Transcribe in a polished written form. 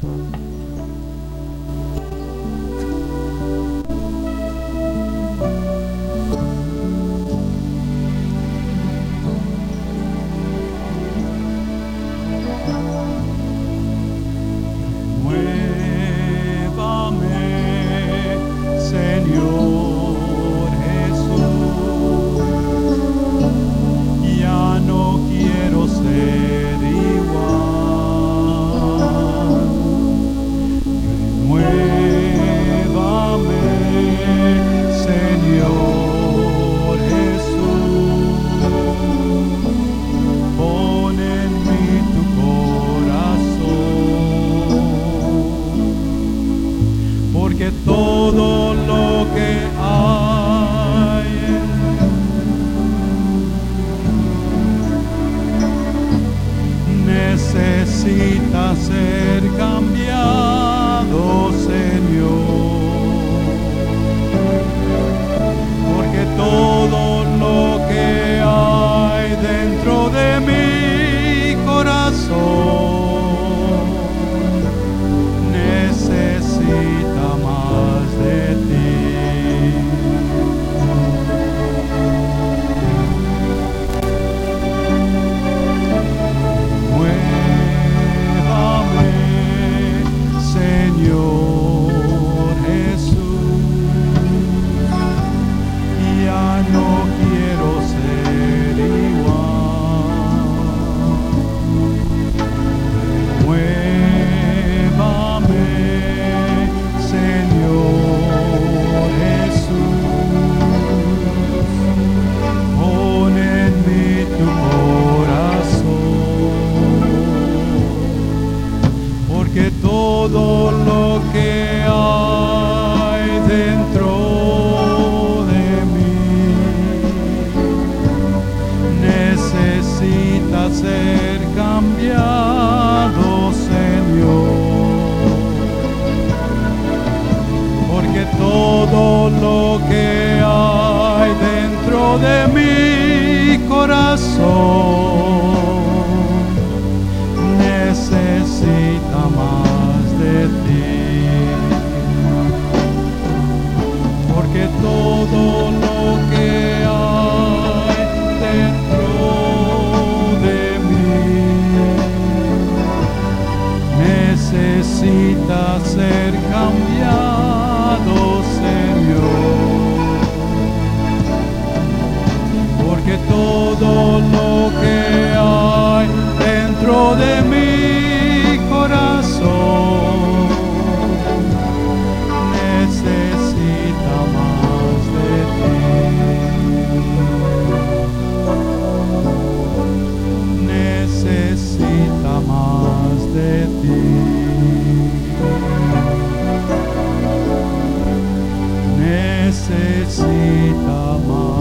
Porque todo lo que hay necesita ser cambiado, Señor. Porque todo lo que hay dentro de mi corazón necesita más de ti. Muévame, Señor Jesús, ya no quiero ser igual. Muévame, Señor Jesús, pon en mí tu corazón, porque todo lo que hay dentro de mí necesita ser cambiado, Señor. Porque todo lo que hay dentro de mi corazón necesita más de ti. Porque todo lo que hay dentro de mí necesita ser cambiado, Señor. Porque todo lo que hay dentro de mi corazón necesita más de ti. Necesita más de ti. Necesita más.